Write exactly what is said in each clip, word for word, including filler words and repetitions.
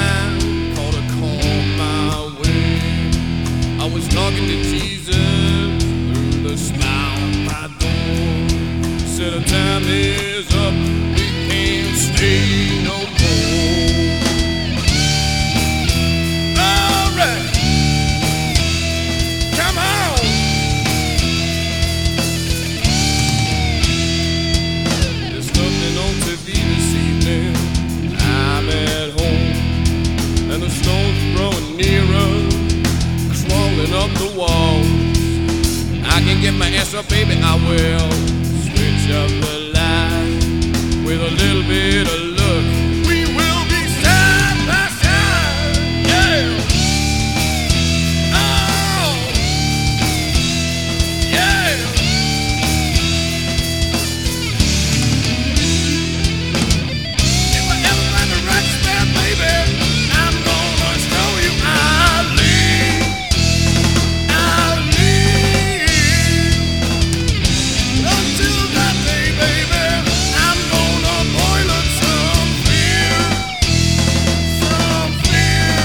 line, called a call my way. I was talking to Jesus through the smile of my door. Said the time is up, we can't stay no more. All right, come on. There's nothing on T V this evening. I'm at home, and the stone's growing nearer, crawling up the walls. I can get my answer, baby, I will. Switch up the light with a little bit of luck. We will be side by side, yeah. Oh, yeah. If I ever find the right spot, baby, I'm gonna show you I'll leave. I'll leave. Until that day, baby, I'm gonna boil up some fear, some fear.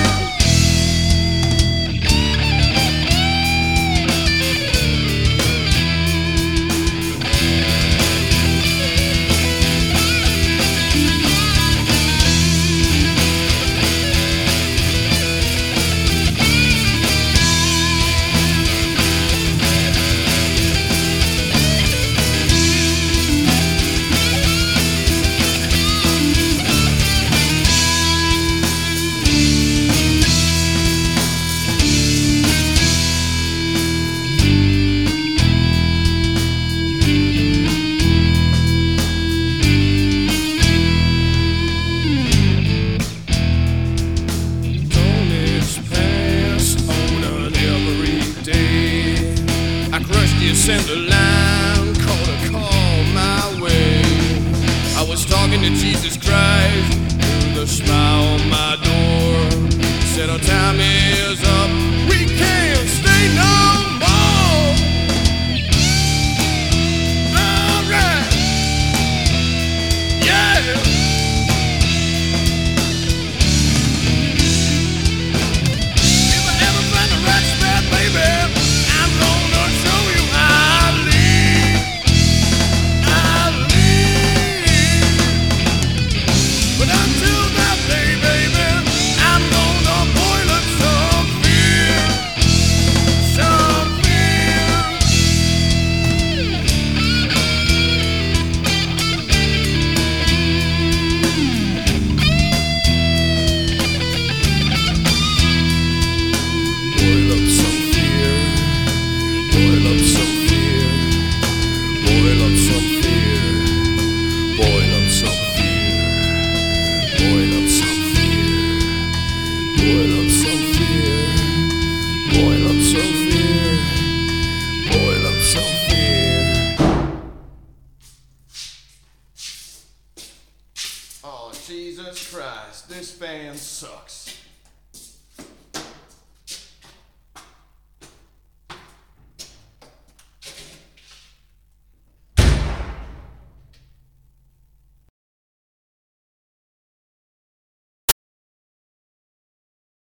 Send a line, called a call my way. I was talking to Jesus Christ through the smile on my door. Said our time is up, we can't stay no more. All right, yeah. If I ever find the right spot, baby, I'm gonna show you. Boil up some fear, boil up some fear, boil up